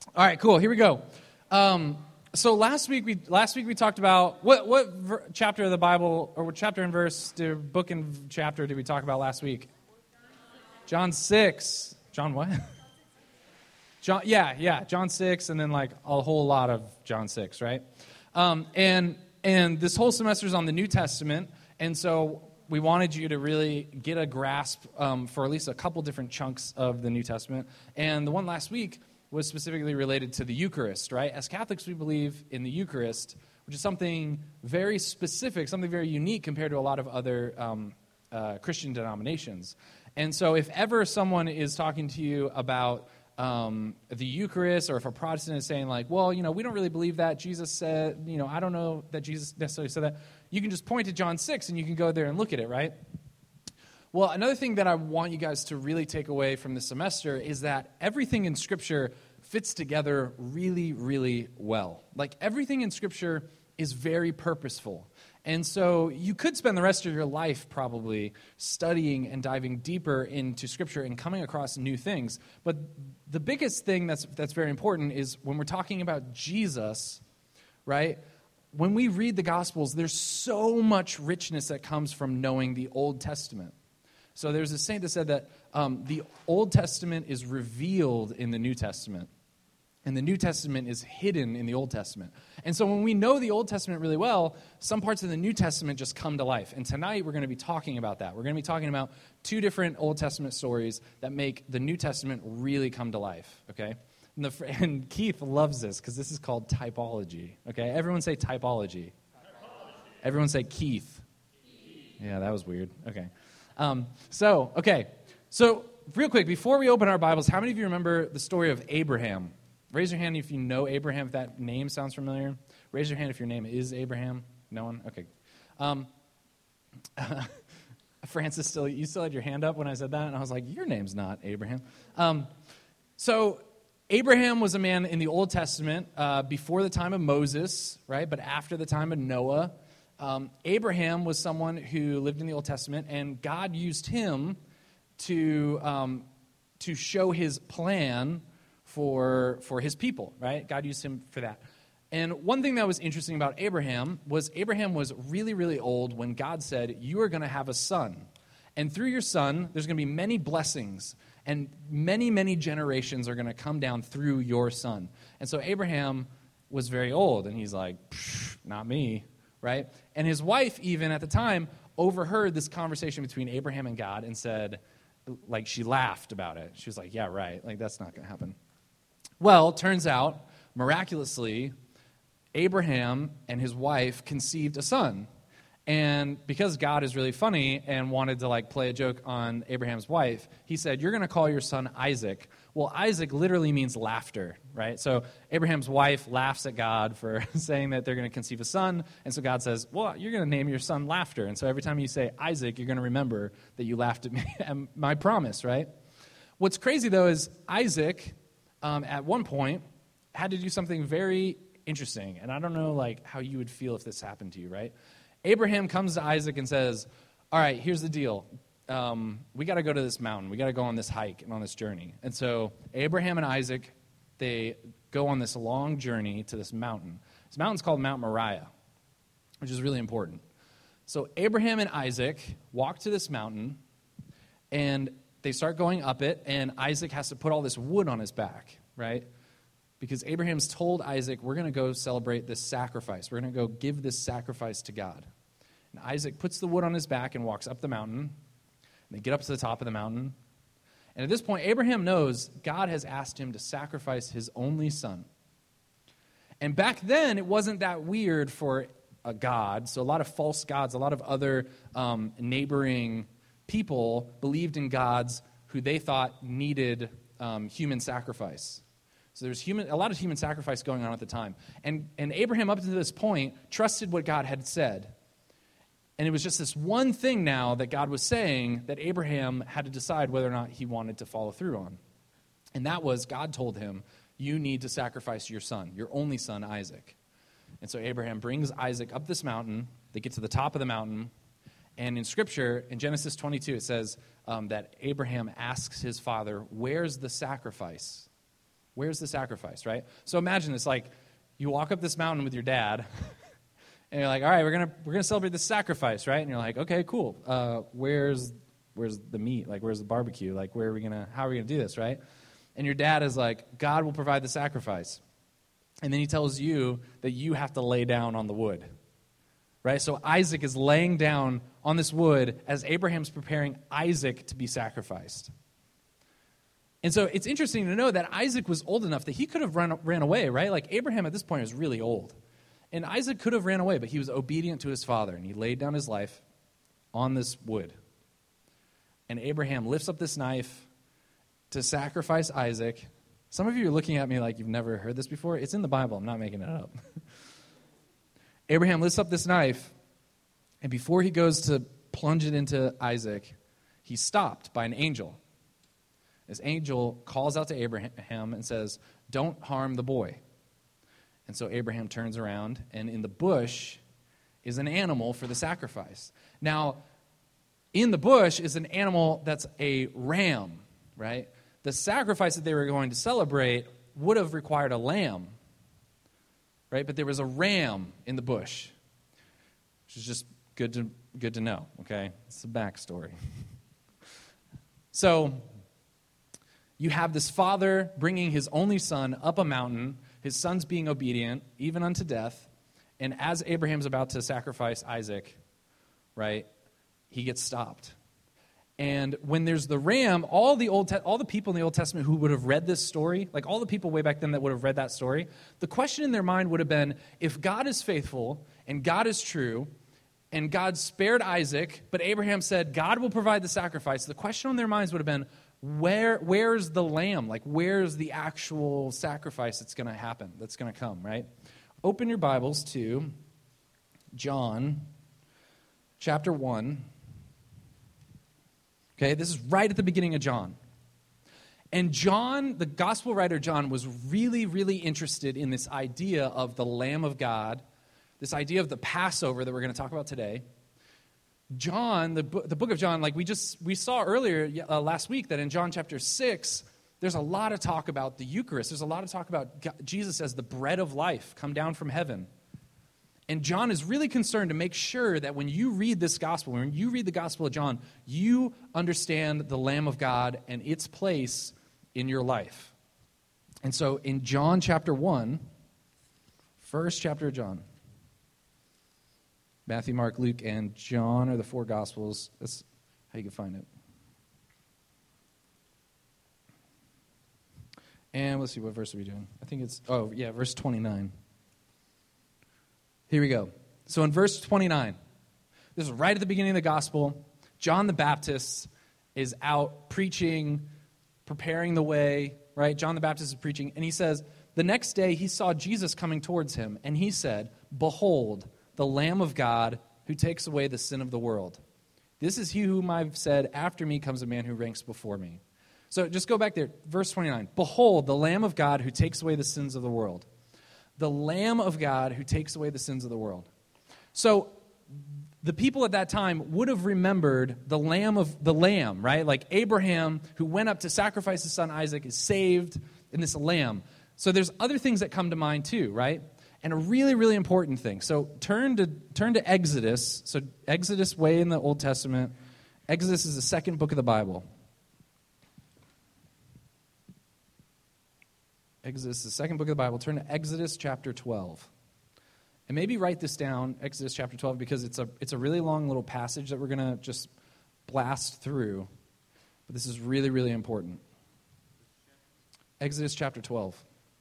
All right, cool. Here we go. So last week we talked about what chapter of the Bible, or what chapter and verse, book and chapter did we talk about last week? John 6. John what? John 6, and then like a whole lot of John 6, right? And this whole semester is on the New Testament, and so we wanted you to really get a grasp for at least a couple different chunks of the New Testament. And the one last week was specifically related to the Eucharist, right? As Catholics, we believe in the Eucharist, which is something very specific, something very unique compared to a lot of other Christian denominations. And so if ever someone is talking to you about the Eucharist, or if a Protestant is saying like, well, we don't really believe that Jesus said, I don't know that Jesus necessarily said that, you can just point to John 6 and you can go there and look at it, right? Well, another thing that I want you guys to really take away from this semester is that everything in Scripture fits together really, really well. Like, everything in Scripture is very purposeful. And so you could spend the rest of your life probably studying and diving deeper into Scripture and coming across new things. But the biggest thing that's very important is when we're talking about Jesus, right? When we read the Gospels, there's so much richness that comes from knowing the Old Testament. So there's a saint that said that the Old Testament is revealed in the New Testament, and the New Testament is hidden in the Old Testament. And so when we know the Old Testament really well, some parts of the New Testament just come to life. And tonight we're going to be talking about that. We're going to be talking about two different Old Testament stories that make the New Testament really come to life, okay? And Keith loves this because this is called typology, okay? Everyone say typology. Everyone say Keith. Yeah, that was weird. Okay. So real quick, before we open our Bibles, how many of you remember the story of Abraham? Raise your hand if you know Abraham, if that name sounds familiar. Raise your hand if your name is Abraham. No one? Okay. Francis, you still had your hand up when I said that, and I was like, your name's not Abraham. So Abraham was a man in the Old Testament before the time of Moses, right, but after the time of Noah. Abraham was someone who lived in the Old Testament, and God used him to show his plan for his people, right? God used him for that. And one thing that was interesting about Abraham was really, really old when God said, you are going to have a son. And through your son, there's going to be many blessings, and many, many generations are going to come down through your son. And so Abraham was very old, and he's like, not me. Right? And his wife, even at the time, overheard this conversation between Abraham and God and said, like, she laughed about it. She was like, yeah, right. Like, that's not going to happen. Well, turns out, miraculously, Abraham and his wife conceived a son. And because God is really funny and wanted to, like, play a joke on Abraham's wife, he said, you're going to call your son Isaac. Well, Isaac literally means laughter, right? So Abraham's wife laughs at God for saying that they're going to conceive a son. And so God says, well, you're going to name your son Laughter. And so every time you say Isaac, you're going to remember that you laughed at me, at my promise, right? What's crazy, though, is Isaac, at one point, had to do something very interesting. And I don't know, like, how you would feel if this happened to you, right? Abraham comes to Isaac and says, all right, here's the deal. We got to go to this mountain. We got to go on this hike and on this journey. And so Abraham and Isaac, they go on this long journey to this mountain. This mountain's called Mount Moriah, which is really important. So Abraham and Isaac walk to this mountain, and they start going up it, and Isaac has to put all this wood on his back, right? Because Abraham's told Isaac, we're going to go celebrate this sacrifice. We're going to go give this sacrifice to God. And Isaac puts the wood on his back and walks up the mountain. And they get up to the top of the mountain. And at this point, Abraham knows God has asked him to sacrifice his only son. And back then, it wasn't that weird for a god. So a lot of false gods, a lot of other neighboring people believed in gods who they thought needed human sacrifice. So there's a lot of human sacrifice going on at the time. And Abraham, up to this point, trusted what God had said. And it was just this one thing now that God was saying that Abraham had to decide whether or not he wanted to follow through on. And that was, God told him, you need to sacrifice your son, your only son, Isaac. And so Abraham brings Isaac up this mountain. They get to the top of the mountain. And in Scripture, in Genesis 22, it says that Abraham asks his father, where's the sacrifice? Where's the sacrifice, right? So imagine this, like, you walk up this mountain with your dad, and you're like, all right, we're gonna celebrate this sacrifice, right? And you're like, okay, cool. Where's the meat? Like, where's the barbecue? Like, how are we gonna do this, right? And your dad is like, God will provide the sacrifice. And then he tells you that you have to lay down on the wood, right? So Isaac is laying down on this wood as Abraham's preparing Isaac to be sacrificed. And so it's interesting to know that Isaac was old enough that he could have ran away, right? Like, Abraham at this point is really old. And Isaac could have ran away, but he was obedient to his father, and he laid down his life on this wood. And Abraham lifts up this knife to sacrifice Isaac. Some of you are looking at me like you've never heard this before. It's in the Bible. I'm not making it up. Abraham lifts up this knife, and before he goes to plunge it into Isaac, he's stopped by an angel. This angel calls out to Abraham and says, don't harm the boy. And so Abraham turns around, and in the bush is an animal for the sacrifice. Now, in the bush is an animal that's a ram, right? The sacrifice that they were going to celebrate would have required a lamb, right? But there was a ram in the bush, which is just good to know, okay? It's the backstory. So you have this father bringing his only son up a mountain, his son's being obedient, even unto death, and as Abraham's about to sacrifice Isaac, right, he gets stopped. And when there's the ram, all the people in the Old Testament who would have read this story, like all the people way back then that would have read that story, the question in their mind would have been, if God is faithful and God is true and God spared Isaac, but Abraham said God will provide the sacrifice, the question on their minds would have been, where's the lamb? Like, where's the actual sacrifice that's going to happen, that's going to come, right? Open your Bibles to John chapter 1. Okay, this is right at the beginning of John. And John, the gospel writer John, was really, really interested in this idea of the Lamb of God, this idea of the Passover that we're going to talk about today. John, the book of John, like we saw earlier last week that in John chapter 6, there's a lot of talk about the Eucharist. There's a lot of talk about Jesus as the bread of life come down from heaven. And John is really concerned to make sure that when you read this gospel, when you read the Gospel of John, you understand the Lamb of God and its place in your life. And so in John chapter 1, first chapter of John, Matthew, Mark, Luke, and John are the four Gospels. That's how you can find it. And let's see, what verse are we doing? I think it's, verse 29. Here we go. So in verse 29, this is right at the beginning of the gospel. John the Baptist is out preaching, preparing the way, right? John the Baptist is preaching, and he says, the next day he saw Jesus coming towards him, and he said, behold, the Lamb of God who takes away the sin of the world. This is he whom I've said, after me comes a man who ranks before me. So just go back there, verse 29. Behold, the Lamb of God who takes away the sins of the world. The Lamb of God who takes away the sins of the world. So the people at that time would have remembered the lamb, right? Like Abraham, who went up to sacrifice his son Isaac, is saved in this lamb. So there's other things that come to mind too, right? And a really, really important thing. So turn to Exodus. So Exodus, way in the Old Testament. Exodus is the second book of the Bible. Exodus is the second book of the Bible. Turn to Exodus chapter 12. And maybe write this down, Exodus chapter 12, because it's a really long little passage that we're going to just blast through. But this is really, really important. Exodus chapter 12.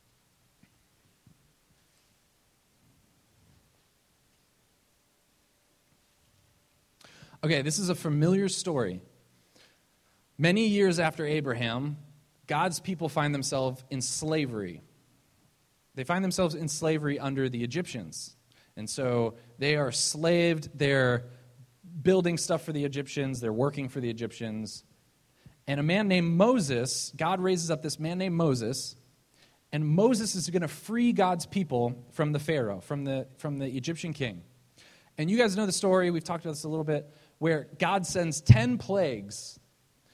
Okay, this is a familiar story. Many years after Abraham, God's people find themselves in slavery. They find themselves in slavery under the Egyptians. And so they are slaved, they're building stuff for the Egyptians, they're working for the Egyptians. And a man named Moses, God raises up this man named Moses, and Moses is going to free God's people from the Pharaoh, from the Egyptian king. And you guys know the story, we've talked about this a little bit, where God sends 10 plagues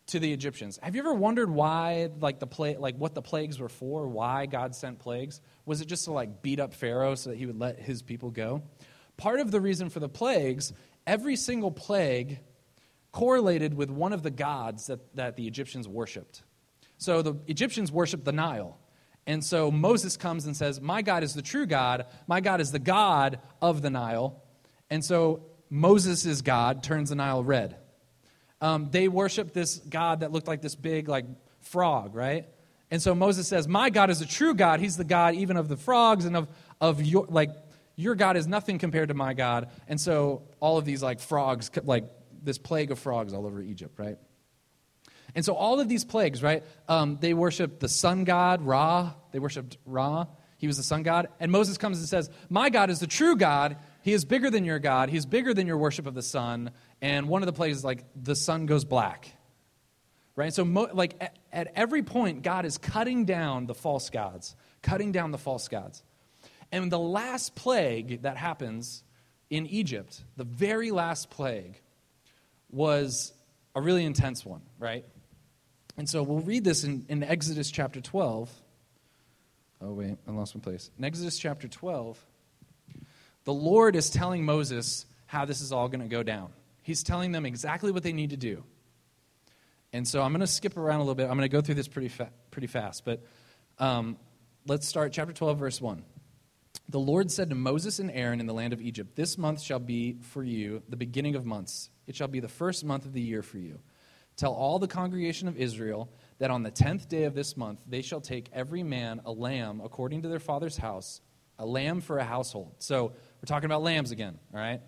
to the Egyptians. Have you ever wondered why, what the plagues were for? Why God sent plagues? Was it just to beat up Pharaoh so that he would let his people go? Part of the reason for the plagues, every single plague correlated with one of the gods that the Egyptians worshipped. So the Egyptians worshipped the Nile. And so Moses comes and says, my God is the true God. My God is the God of the Nile. And so Moses' God turns the Nile red. They worship this God that looked like this big frog, right? And so Moses says, my God is a true God. He's the God even of the frogs and of your God is nothing compared to my God. And so all of these frogs, this plague of frogs all over Egypt, right? And so all of these plagues, right? They worshiped the sun god, Ra. They worshiped Ra. He was the sun god. And Moses comes and says, my God is the true God. He is bigger than your God. He's bigger than your worship of the sun. And one of the plagues is the sun goes black. Right? So at every point, God is cutting down the false gods. Cutting down the false gods. And the last plague that happens in Egypt, the very last plague, was a really intense one, right? And so we'll read this in Exodus chapter 12. Oh, wait, I lost my place. In Exodus chapter 12, the Lord is telling Moses how this is all going to go down. He's telling them exactly what they need to do. And so I'm going to skip around a little bit. I'm going to go through this pretty fast. But let's start chapter 12, verse 1. The Lord said to Moses and Aaron in the land of Egypt, this month shall be for you the beginning of months. It shall be the first month of the year for you. Tell all the congregation of Israel that on the 10th day of this month they shall take every man a lamb according to their father's house, a lamb for a household. So we're talking about lambs again, all right?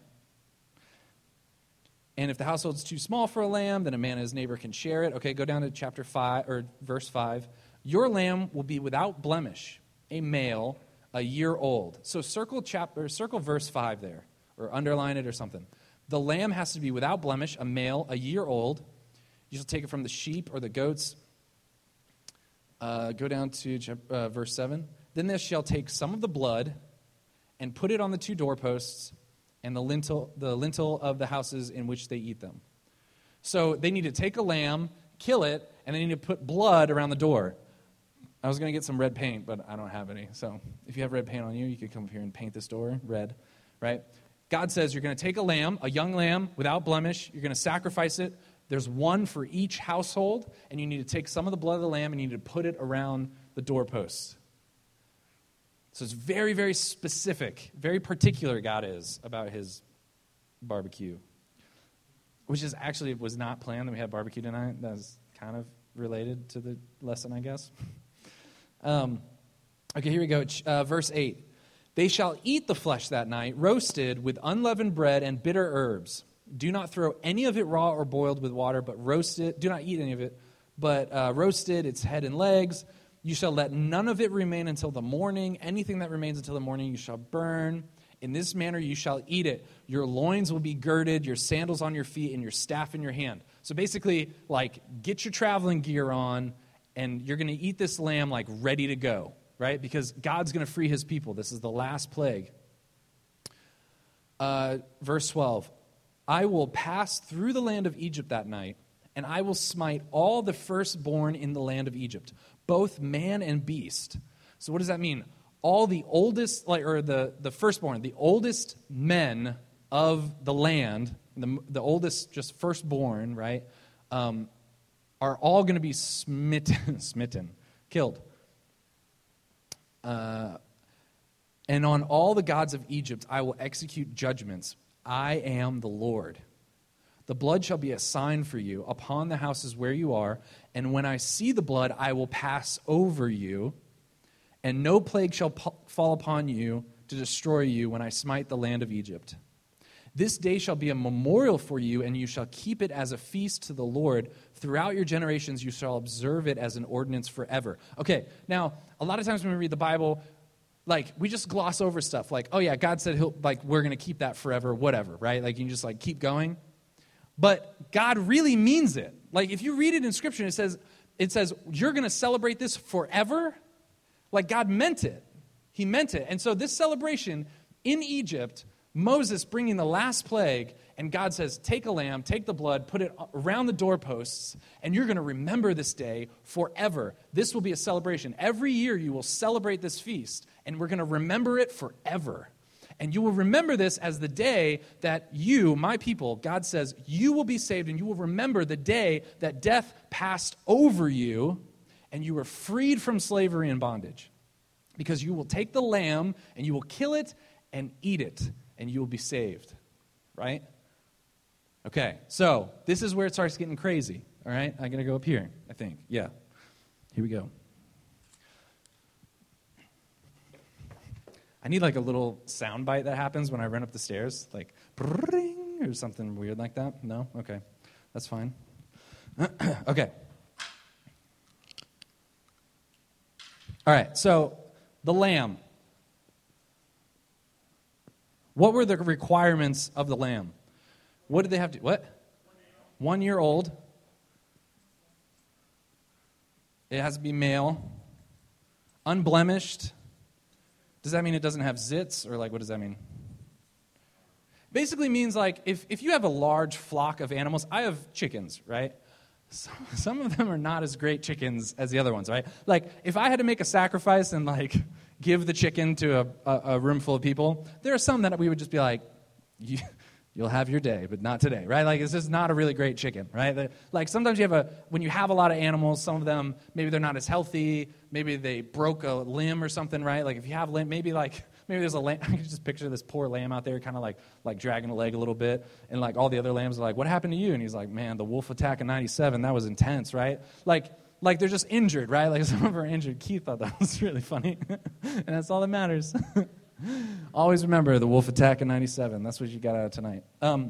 And if the household's too small for a lamb, then a man and his neighbor can share it. Okay, go down to chapter 5 or verse 5. Your lamb will be without blemish, a male, a year old. So circle verse 5 there, or underline it or something. The lamb has to be without blemish, a male, a year old. You shall take it from the sheep or the goats. Go down to verse 7. Then they shall take some of the blood and put it on the two doorposts and the lintel of the houses in which they eat them. So they need to take a lamb, kill it, and they need to put blood around the door. I was going to get some red paint, but I don't have any. So if you have red paint on you, you could come up here and paint this door red, right? God says you're going to take a lamb, a young lamb without blemish. You're going to sacrifice it. There's one for each household, and you need to take some of the blood of the lamb and you need to put it around the doorposts. So it's very, very specific, very particular God is about his barbecue, which is actually was not planned that we had barbecue tonight. That's kind of related to the lesson, I guess. Okay, here we go. Verse 8. They shall eat the flesh that night, roasted with unleavened bread and bitter herbs. Do not throw any of it raw or boiled with water, but roast it. Do not eat any of it, but roasted, its head and legs. You shall let none of it remain until the morning. Anything that remains until the morning you shall burn. In this manner you shall eat it. Your loins will be girded, your sandals on your feet, and your staff in your hand. So basically, get your traveling gear on, and you're going to eat this lamb ready to go, right? Because God's going to free his people. This is the last plague. Verse 12. I will pass through the land of Egypt that night, and I will smite all the firstborn in the land of Egypt, both man and beast. So what does that mean? All the oldest, the firstborn, the oldest men of the land, the oldest just firstborn, right, are all going to be smitten, killed. And on all the gods of Egypt I will execute judgments. I am the Lord. The blood shall be a sign for you upon the houses where you are, and when I see the blood, I will pass over you, and no plague shall fall upon you to destroy you when I smite the land of Egypt. This day shall be a memorial for you, and you shall keep it as a feast to the Lord. Throughout your generations you shall observe it as an ordinance forever. Okay, now, a lot of times when we read the Bible, we just gloss over stuff. Oh yeah, God said we're going to keep that forever, whatever, right? You can just keep going. But God really means it. If you read it in Scripture, it says you're going to celebrate this forever. God meant it. He meant it. And so this celebration in Egypt Moses bringing the last plague, and God says, take a lamb, take the blood, put it around the doorposts, and you're going to remember this day forever. This will be a celebration. Every year you will celebrate this feast, and we're going to remember it forever. And you will remember this as the day that you, my people, God says, you will be saved, and you will remember the day that death passed over you, and you were freed from slavery and bondage. Because you will take the lamb, and you will kill it and eat it, and you will be saved. Right? Okay, so this is where it starts getting crazy. All right? I'm going to go up here, I think. Yeah. Here we go. I need like a little sound bite that happens when I run up the stairs, like bring or something weird like that. No? Okay. That's fine. Okay. All right, so the lamb. What were the requirements of the lamb? What did they have to do? What? 1 year old. It has to be male. Unblemished. Does that mean it doesn't have zits? Or like, what does that mean? Basically means like, if you have a large flock of animals, I have chickens, right? Some of them are not as great chickens as the other ones, right? Like, if I had to make a sacrifice and like give the chicken to a room full of people, there are some that we would just be like, you'll have your day, but not today, right? Like, it's just not a really great chicken, right? Like, sometimes when you have a lot of animals, some of them, maybe they're not as healthy, maybe they broke a limb or something, right? Like, if you have limb, maybe there's a lamb, I can just picture this poor lamb out there kind of like dragging a leg a little bit, and like all the other lambs are like, what happened to you? And he's like, man, the wolf attack in 97, that was intense, right? Like they're just injured, right? Like some of them are injured. Keith thought that was really funny, and that's all that matters. Always remember the wolf attack in 97. That's what you got out of tonight.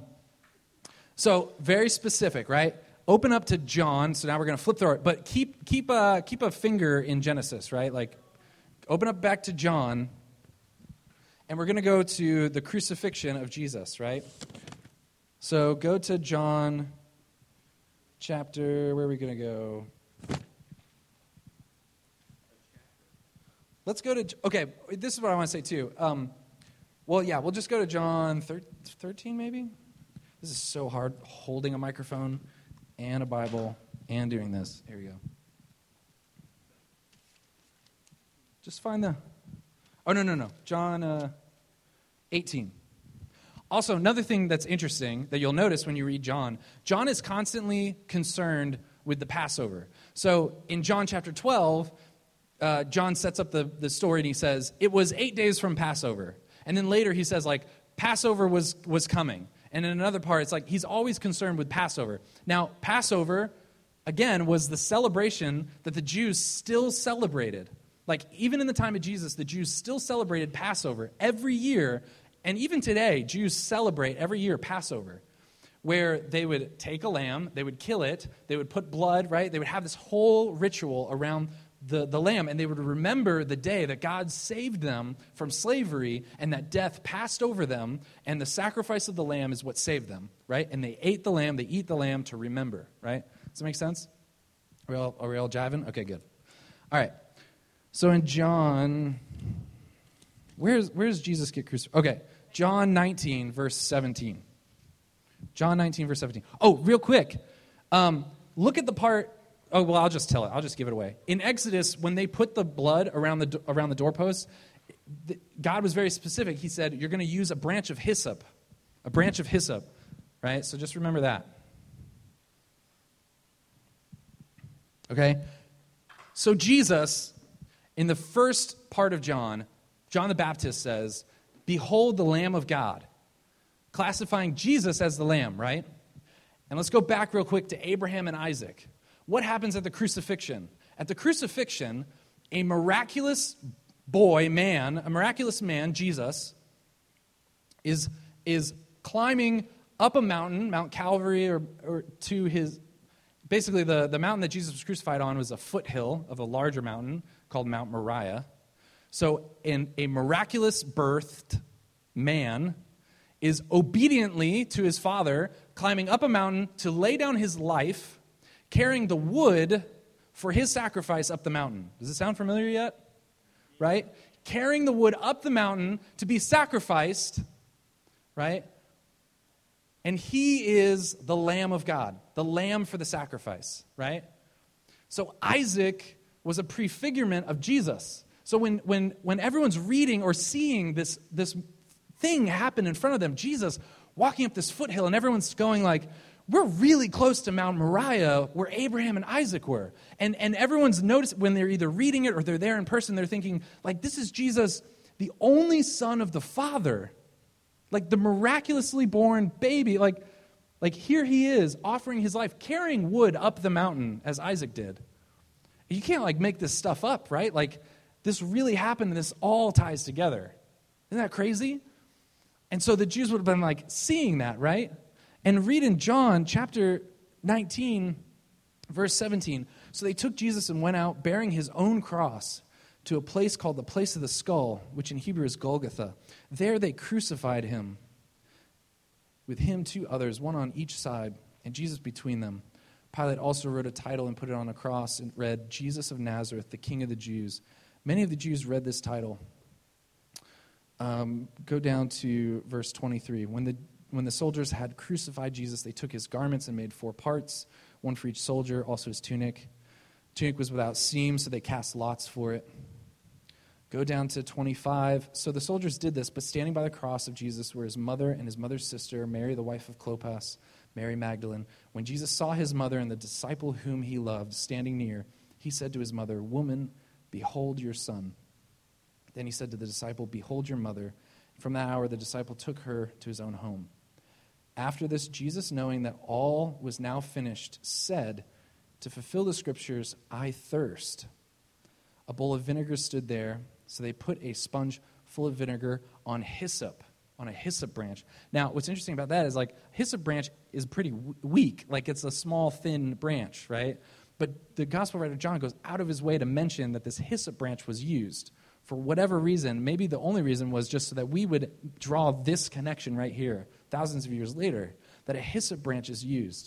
So very specific, right? Open up to John. So now we're going to flip through it, but keep a finger in Genesis, right? Like open up back to John, and we're going to go to the crucifixion of Jesus, right? So go to John chapter. Where are we going to go? Let's go to, okay, this is what I want to say too. We'll just go to John 13 maybe? This is so hard, holding a microphone and a Bible and doing this. Here we go. Just find no. John 18. Also, another thing that's interesting that you'll notice when you read John is constantly concerned with the Passover. So in John chapter 12, John sets up the story and he says, it was 8 days from Passover. And then later he says, like, Passover was coming. And in another part, it's like he's always concerned with Passover. Now, Passover, again, was the celebration that the Jews still celebrated. Like, even in the time of Jesus, the Jews still celebrated Passover every year. And even today, Jews celebrate every year Passover, where they would take a lamb, they would kill it, they would put blood, right? They would have this whole ritual around the lamb, and they would remember the day that God saved them from slavery and that death passed over them, and the sacrifice of the lamb is what saved them, right? And they ate the lamb, they eat the lamb to remember, right? Does that make sense? Are we all jiving? Okay, good. All right. So in John, where's Jesus get crucified? Okay, John 19, verse 17. John 19, verse 17. Oh, real quick. Look at the part. Oh, well, I'll just tell it. I'll just give it away. In Exodus, when they put the blood around the doorposts, God was very specific. He said, you're going to use a branch of hyssop. A branch of hyssop, right? So just remember that. Okay? So Jesus, in the first part of John the Baptist says, behold the Lamb of God, classifying Jesus as the Lamb, right? And let's go back real quick to Abraham and Isaac. What happens at the crucifixion? At the crucifixion, a miraculous man, Jesus, is climbing up a mountain, Mount Calvary, or to his, basically the mountain that Jesus was crucified on was a foothill of a larger mountain called Mount Moriah. So a miraculous birthed man is obediently to his father climbing up a mountain to lay down his life, carrying the wood for his sacrifice up the mountain. Does it sound familiar yet? Right? Carrying the wood up the mountain to be sacrificed right? And he is the Lamb of God, the lamb for the sacrifice, right? So Isaac was a prefigurement of Jesus. So when everyone's reading or seeing this thing happen in front of them, Jesus walking up this foothill, and everyone's going like, we're really close to Mount Moriah where Abraham and Isaac were. And everyone's noticed when they're either reading it or they're there in person, they're thinking, like, this is Jesus, the only son of the Father. Like the miraculously born baby. Like here he is offering his life, carrying wood up the mountain as Isaac did. You can't like make this stuff up, right? Like this really happened and this all ties together. Isn't that crazy? And so the Jews would have been like seeing that, right? And read in John chapter 19, verse 17. So they took Jesus and went out bearing his own cross to a place called the place of the skull, which in Hebrew is Golgotha. There they crucified him, with him 2 others, one on each side, and Jesus between them. Pilate also wrote a title and put it on a cross and read, Jesus of Nazareth, the King of the Jews. Many of the Jews read this title. Go down to verse 23. When the soldiers had crucified Jesus, they took his garments and made 4 parts, one for each soldier, also his tunic. Tunic was without seam, so they cast lots for it. Go down to 25. So the soldiers did this, but standing by the cross of Jesus were his mother and his mother's sister, Mary, the wife of Clopas, Mary Magdalene. When Jesus saw his mother and the disciple whom he loved standing near, he said to his mother, "Woman, behold your son." Then he said to the disciple, "Behold your mother." From that hour, the disciple took her to his own home. After this, Jesus, knowing that all was now finished, said, to fulfill the scriptures, "I thirst." A bowl of vinegar stood there, so they put a sponge full of vinegar on a hyssop branch. Now, what's interesting about that is like hyssop branch is pretty weak, like it's a small, thin branch, right? But the gospel writer John goes out of his way to mention that this hyssop branch was used for whatever reason. Maybe the only reason was just so that we would draw this connection right here, thousands of years later, that a hyssop branch is used.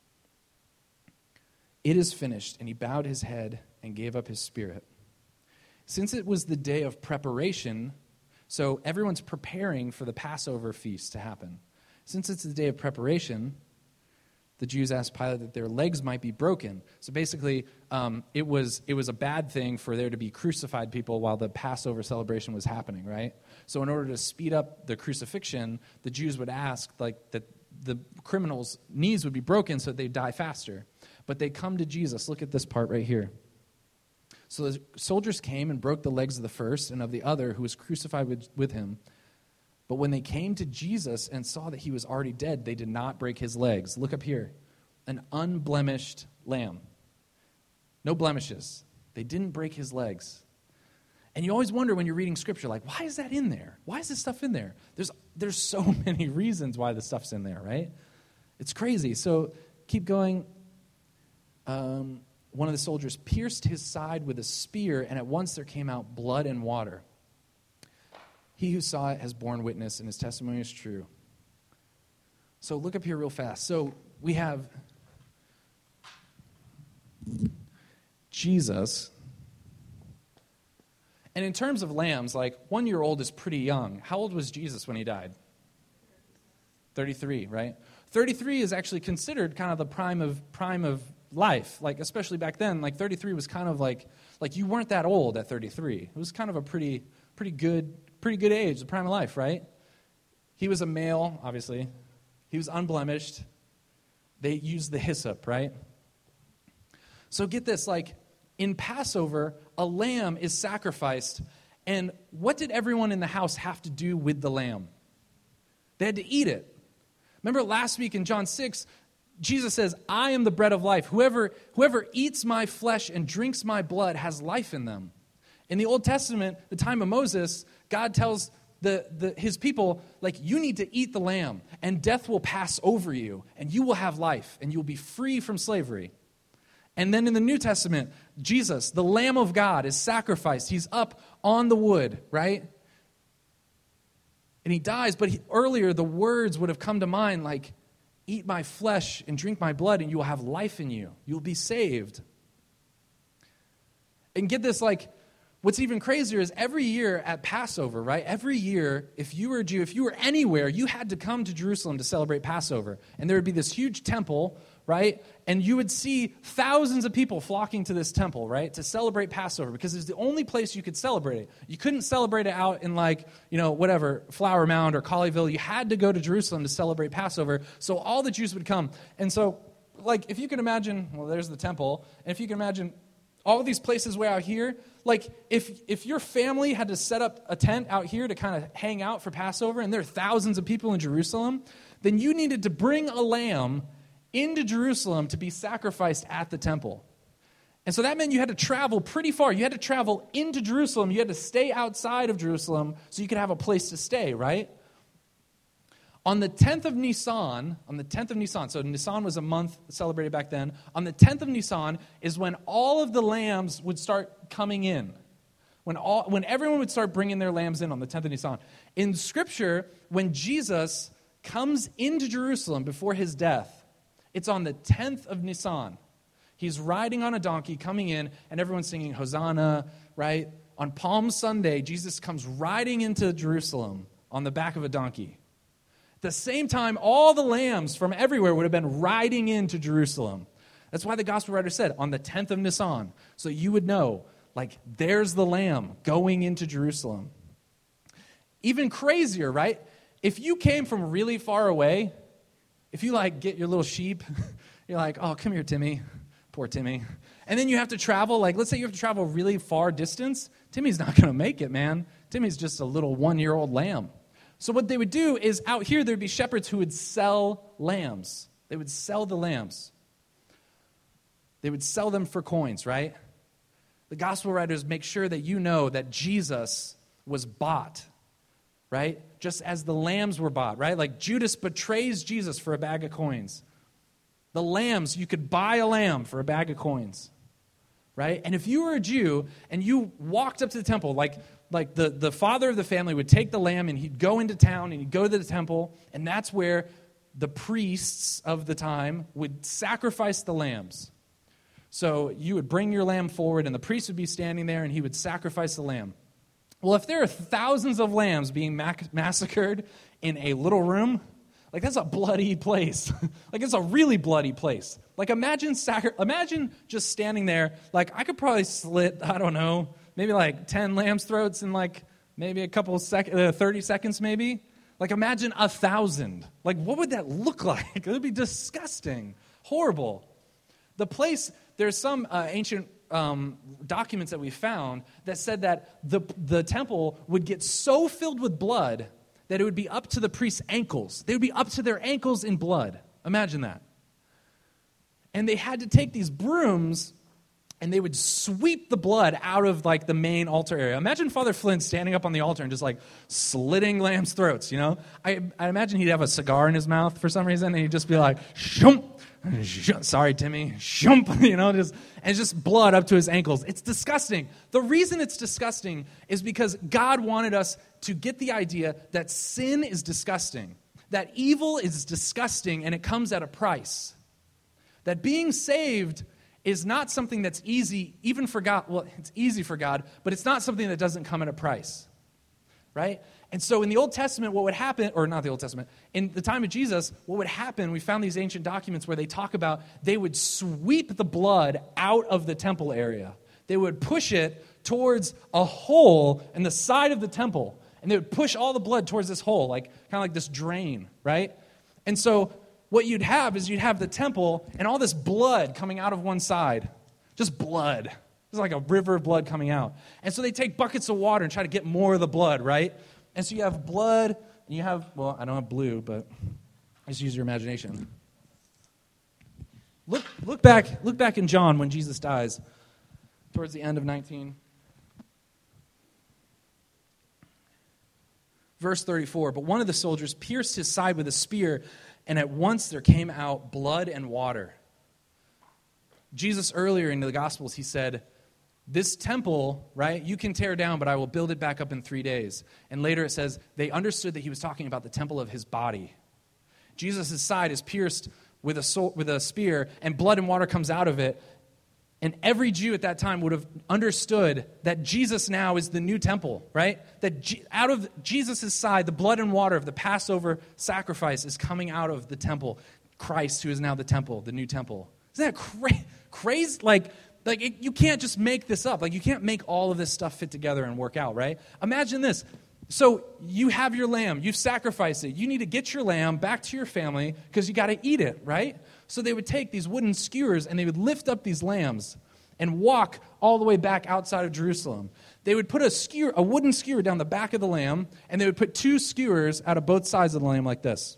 It is finished, and he bowed his head and gave up his spirit. Since it was the day of preparation, so everyone's preparing for the Passover feast to happen. Since it's the day of preparation, the Jews asked Pilate that their legs might be broken. So basically, it was a bad thing for there to be crucified people while the Passover celebration was happening, right? So in order to speed up the crucifixion, the Jews would ask like that the criminals' knees would be broken so they'd die faster. But they come to Jesus. Look at this part right here. So the soldiers came and broke the legs of the first and of the other who was crucified with him. But when they came to Jesus and saw that he was already dead, they did not break his legs. Look up here. An unblemished lamb. No blemishes. They didn't break his legs. And you always wonder when you're reading scripture, like, why is that in there? Why is this stuff in there? There's so many reasons why this stuff's in there, right? It's crazy. So keep going. One of the soldiers pierced his side with a spear, and at once there came out blood and water. He who saw it has borne witness, and his testimony is true. So look up here real fast. So we have Jesus. And in terms of lambs, like 1-year-old is pretty young. How old was Jesus when he died? 33, right? 33 is actually considered kind of the prime of life. Like especially back then, like 33 was kind of like you weren't that old at 33. It was kind of a pretty good age, the prime of life, right? He was a male, obviously. He was unblemished. They used the hyssop, right? So get this, like in Passover, a lamb is sacrificed, and what did everyone in the house have to do with the lamb? They had to eat it. Remember last week in John 6, Jesus says, "I am the bread of life. Whoever eats my flesh and drinks my blood has life in them." In the Old Testament, the time of Moses, God tells his people, like, you need to eat the lamb, and death will pass over you, and you will have life, and you will be free from slavery. And then in the New Testament, Jesus, the Lamb of God, is sacrificed. He's up on the wood, right? And he dies, but earlier the words would have come to mind like, eat my flesh and drink my blood, and you will have life in you. You will be saved. And get this, like, What's even crazier is every year at Passover, right? Every year, if you were a Jew, if you were anywhere, you had to come to Jerusalem to celebrate Passover. And there would be this huge temple, right? And you would see thousands of people flocking to this temple, right? To celebrate Passover, because it's the only place you could celebrate it. You couldn't celebrate it out in whatever, Flower Mound or Colleyville. You had to go to Jerusalem to celebrate Passover. So all the Jews would come. And so, if you can imagine, well, there's the temple. And if you can imagine all of these places way out here, if your family had to set up a tent out here to kind of hang out for Passover, and there are thousands of people in Jerusalem, then you needed to bring a lamb into Jerusalem to be sacrificed at the temple. And so that meant you had to travel pretty far. You had to travel into Jerusalem. You had to stay outside of Jerusalem so you could have a place to stay, right? On the 10th of Nisan, so Nisan was a month celebrated back then. On the 10th of Nisan is when all of the lambs would start coming in. When everyone would start bringing their lambs in on the 10th of Nisan. In Scripture, when Jesus comes into Jerusalem before his death, it's on the 10th of Nisan. He's riding on a donkey, coming in, and everyone's singing Hosanna, right? On Palm Sunday, Jesus comes riding into Jerusalem on the back of a donkey. At the same time, all the lambs from everywhere would have been riding into Jerusalem. That's why the gospel writer said, on the 10th of Nisan, so you would know, there's the lamb going into Jerusalem. Even crazier, right? If you came from really far away, if you get your little sheep, you're like, oh, come here, Timmy. Poor Timmy. And then you have to travel, let's say you have to travel a really far distance. Timmy's not going to make it, man. Timmy's just a little 1-year-old lamb. So what they would do is out here there'd be shepherds who would sell lambs. They would sell the lambs. They would sell them for coins, right? The gospel writers make sure that you know that Jesus was bought, right? Just as the lambs were bought, right? Judas betrays Jesus for a bag of coins. The lambs, you could buy a lamb for a bag of coins, right? And if you were a Jew and you walked up to the temple, the father of the family would take the lamb and he'd go into town and he'd go to the temple, and that's where the priests of the time would sacrifice the lambs. So you would bring your lamb forward and the priest would be standing there and he would sacrifice the lamb. Well, if there are thousands of lambs being massacred in a little room, that's a bloody place. It's a really bloody place. Imagine just standing there. I could probably slit, I don't know, maybe 10 lambs' throats in maybe a couple 30 seconds maybe. Imagine 1,000. What would that look like? It would be disgusting, horrible. The place, there's some ancient documents that we found that said that the temple would get so filled with blood that it would be up to the priest's ankles. They would be up to their ankles in blood. Imagine that. And they had to take these brooms and they would sweep the blood out of the main altar area. Imagine Father Flint standing up on the altar and just slitting lambs' throats, I imagine he'd have a cigar in his mouth for some reason and he'd just be like, shump, sorry, Timmy, shump, and just blood up to his ankles. It's disgusting. The reason it's disgusting is because God wanted us to get the idea that sin is disgusting, that evil is disgusting, and it comes at a price. That being saved is not something that's easy, even for God. Well, it's easy for God, but it's not something that doesn't come at a price, right? And so in the Old Testament, what would happen, or not the Old Testament, in the time of Jesus, what would happen, we found these ancient documents where they talk about they would sweep the blood out of the temple area. They would push it towards a hole in the side of the temple, and they would push all the blood towards this hole, kind of like this drain, right? And so what you'd have is you'd have the temple and all this blood coming out of one side. Just blood. It's like a river of blood coming out. And so they take buckets of water and try to get more of the blood, right? And so you have blood, and you have, well, I don't have blue, but just use your imagination. Look back in John when Jesus dies, towards the end of 19. Verse 34, but one of the soldiers pierced his side with a spear, and at once there came out blood and water. Jesus, earlier in the Gospels, he said, this temple, right, you can tear down, but I will build it back up in 3 days. And later it says, they understood that he was talking about the temple of his body. Jesus' side is pierced with a spear, and blood and water comes out of it. And every Jew at that time would have understood that Jesus now is the new temple, right? That out of Jesus' side, the blood and water of the Passover sacrifice is coming out of the temple. Christ, who is now the temple, the new temple. Isn't that crazy? You can't just make this up. Like, you can't make all of this stuff fit together and work out, right? Imagine this. So you have your lamb. You've sacrificed it. You need to get your lamb back to your family because you got to eat it, right? So they would take these wooden skewers and they would lift up these lambs and walk all the way back outside of Jerusalem. They would put a wooden skewer down the back of the lamb, and they would put 2 skewers out of both sides of the lamb like this.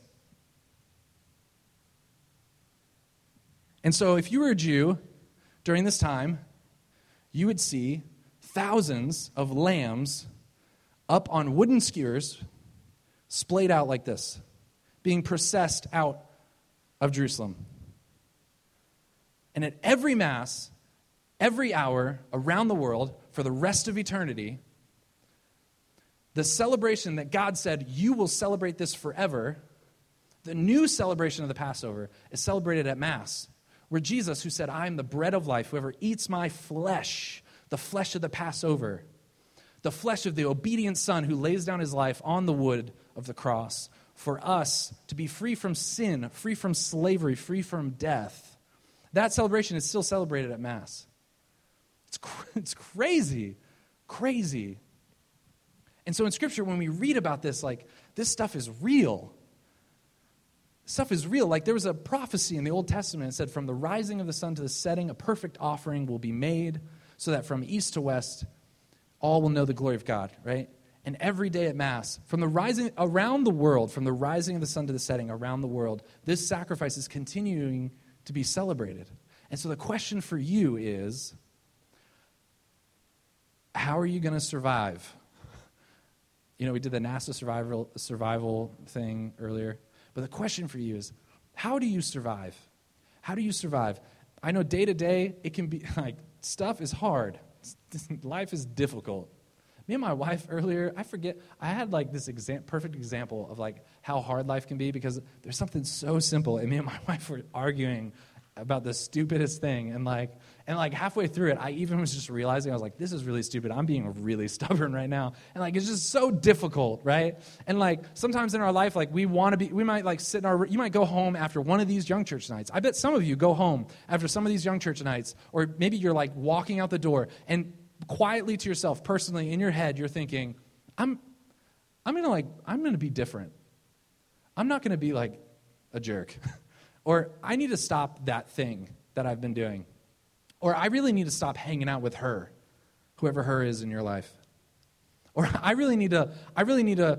And so if you were a Jew during this time, you would see thousands of lambs up on wooden skewers, splayed out like this, being processed out of Jerusalem. And at every Mass, every hour around the world, for the rest of eternity, the celebration that God said, you will celebrate this forever, the new celebration of the Passover is celebrated at Mass, where Jesus, who said, I am the bread of life, whoever eats my flesh, the flesh of the Passover, the flesh of the obedient Son who lays down his life on the wood of the cross for us to be free from sin, free from slavery, free from death. That celebration is still celebrated at Mass. It's crazy, crazy. And so in Scripture, when we read about this, like, this stuff is real. Stuff is real. Like, there was a prophecy in the Old Testament that said, from the rising of the sun to the setting, a perfect offering will be made so that from east to west, all will know the glory of God, right? And every day at Mass, from the rising around the world, from the rising of the sun to the setting around the world, this sacrifice is continuing to be celebrated. And so the question for you is, how are you going to survive? You know, we did the NASA survival thing earlier. But the question for you is, how do you survive? How do you survive? I know day to day, it can be like, stuff is hard. Life is difficult. Me and my wife earlier, I had like this perfect example of like how hard life can be, because there's something so simple, and me and my wife were arguing about the stupidest thing, and halfway through it, I even was just realizing, I was like, this is really stupid. I'm being really stubborn right now, and like it's just so difficult, right? And like sometimes in our life, like we might like you might go home after one of these young church nights. I bet some of you go home after some of these young church nights, or maybe you're like walking out the door, and quietly to yourself, personally in your head, you're thinking, I'm gonna be different. I'm not gonna be like a jerk. Or I need to stop that thing that I've been doing. Or I really need to stop hanging out with her, whoever her is in your life. Or I really need to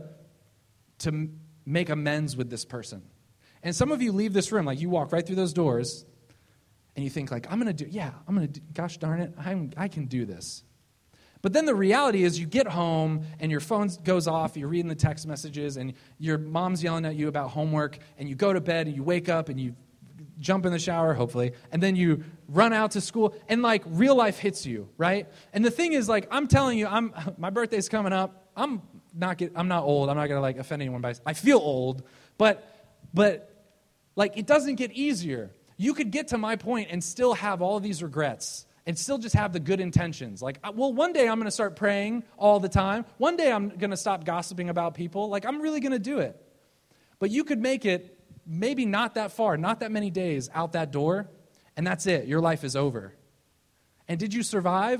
make amends with this person. And some of you leave this room, like you walk right through those doors, and you think like, gosh darn it, I can do this. But then the reality is you get home and your phone goes off, you're reading the text messages, and your mom's yelling at you about homework, and you go to bed and you wake up and you jump in the shower, hopefully, and then you run out to school, and like real life hits you, right? And the thing is, like, I'm telling you, my birthday's coming up. I'm not old. I'm not gonna like offend anyone by I feel old, but like it doesn't get easier. You could get to my point and still have all these regrets and still just have the good intentions. Like, well, one day I'm going to start praying all the time. One day I'm going to stop gossiping about people. Like, I'm really going to do it. But you could make it maybe not that far, not that many days out that door, and that's it. Your life is over. And did you survive?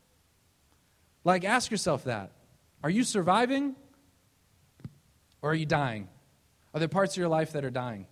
Like, ask yourself that. Are you surviving, or are you dying? Are there parts of your life that are dying?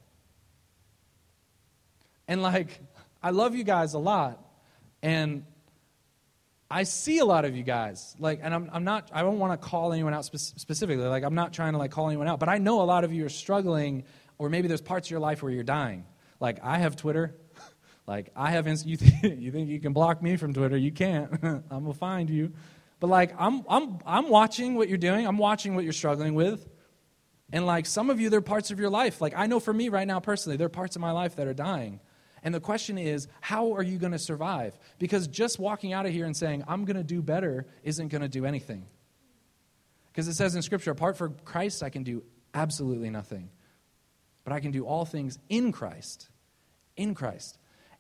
And like, I love you guys a lot, and I see a lot of you guys. Like, and I don't want to call anyone out specifically. Like, I'm not trying to like call anyone out, but I know a lot of you are struggling, or maybe there's parts of your life where you're dying. Like, I have Twitter. Like, I have you think you can block me from Twitter? You can't. I'm gonna find you. But like, I'm watching what you're doing. I'm watching what you're struggling with. And like, some of you, there are parts of your life. Like, I know for me right now personally, there are parts of my life that are dying. And the question is, how are you going to survive? Because just walking out of here and saying, I'm going to do better, isn't going to do anything. Because it says in Scripture, apart from Christ, I can do absolutely nothing. But I can do all things in Christ. In Christ.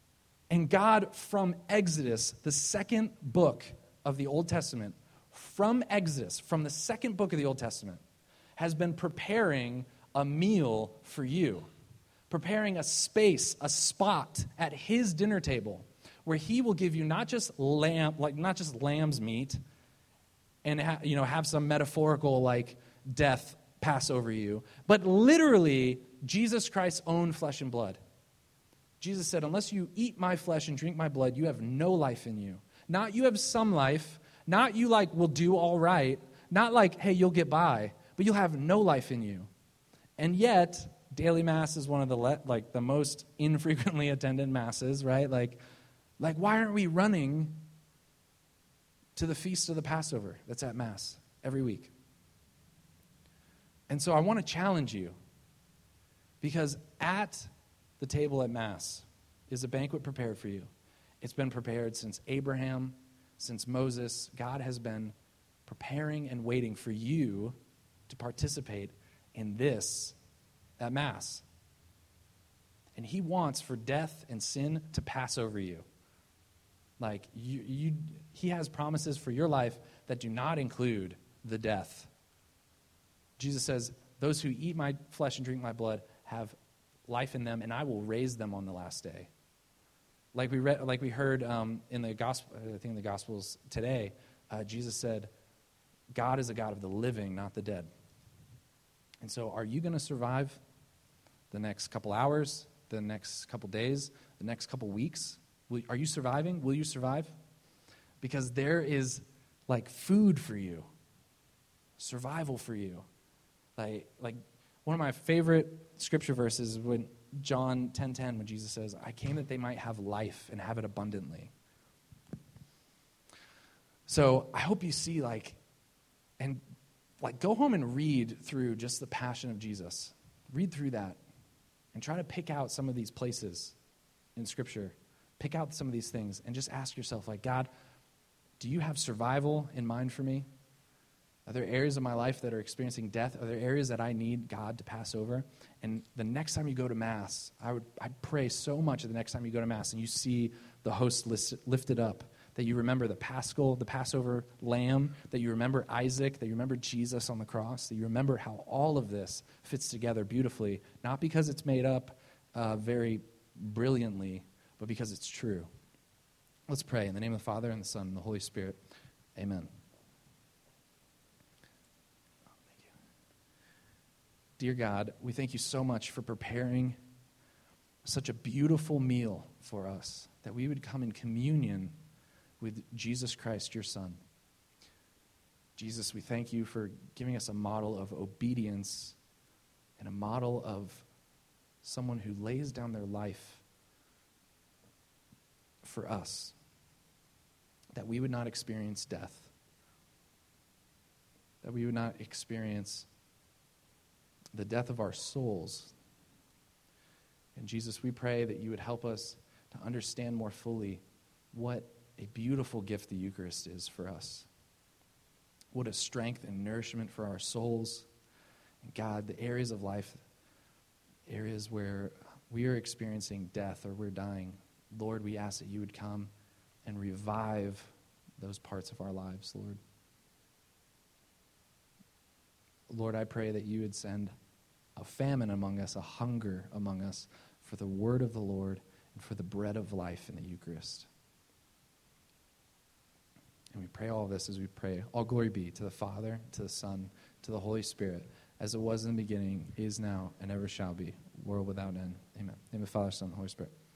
And God, from Exodus, the second book of the Old Testament, from Exodus, from the second book of the Old Testament, has been preparing a meal for you, preparing a space, a spot at his dinner table where he will give you not just lamb's meat and have some metaphorical death pass over you, but literally Jesus Christ's own flesh and blood. Jesus said, unless you eat my flesh and drink my blood, you have no life in you. Not you have some life, not you will do all right, not hey, you'll get by, but you'll have no life in you. And yet, daily mass is one of the most infrequently attended masses, right? Why aren't we running to the feast of the Passover that's at Mass every week? And so I want to challenge you, because at the table at Mass is a banquet prepared for you. It's been prepared since Abraham, since Moses. God has been preparing and waiting for you to participate in this at Mass. And he wants for death and sin to pass over you. He has promises for your life that do not include the death. Jesus says, those who eat my flesh and drink my blood have life in them, and I will raise them on the last day. Like we heard in the gospel, I think in the Gospels today, Jesus said, God is a God of the living, not the dead. And so are you going to survive the next couple hours, the next couple days, the next couple weeks? Are you surviving? Will you survive? Because there is food for you, survival for you. Like one of my favorite scripture verses when John 10:10, when Jesus says, I came that they might have life and have it abundantly. So I hope you see go home and read through just the passion of Jesus. Read through that and try to pick out some of these places in Scripture. Pick out some of these things and just ask yourself, God, do you have survival in mind for me? Are there areas of my life that are experiencing death? Are there areas that I need God to pass over? And the next time you go to Mass, I'd pray so much that the next time you go to Mass and you see the host lifted up, that you remember the Passover lamb, that you remember Isaac, that you remember Jesus on the cross, that you remember how all of this fits together beautifully, not because it's made up very brilliantly, but because it's true. Let's pray. In the name of the Father, and the Son, and the Holy Spirit. Amen. Thank you. Dear God, we thank you so much for preparing such a beautiful meal for us, that we would come in communion with Jesus Christ, your Son. Jesus, we thank you for giving us a model of obedience and a model of someone who lays down their life for us, that we would not experience death, that we would not experience the death of our souls. And Jesus, we pray that you would help us to understand more fully what a beautiful gift the Eucharist is for us. What a strength and nourishment for our souls. And God, the areas of life, areas where we are experiencing death or we're dying, Lord, we ask that you would come and revive those parts of our lives, Lord. Lord, I pray that you would send a famine among us, a hunger among us for the word of the Lord and for the bread of life in the Eucharist. And we pray all this as we pray. All glory be to the Father, to the Son, to the Holy Spirit, as it was in the beginning, is now, and ever shall be, world without end. Amen. In the name of the Father, Son, and the Holy Spirit.